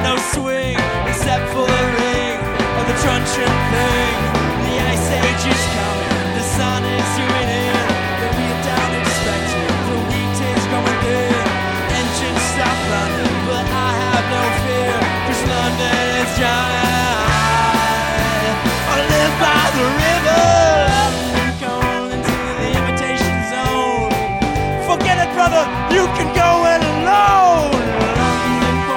no swing except for the ring of the truncheon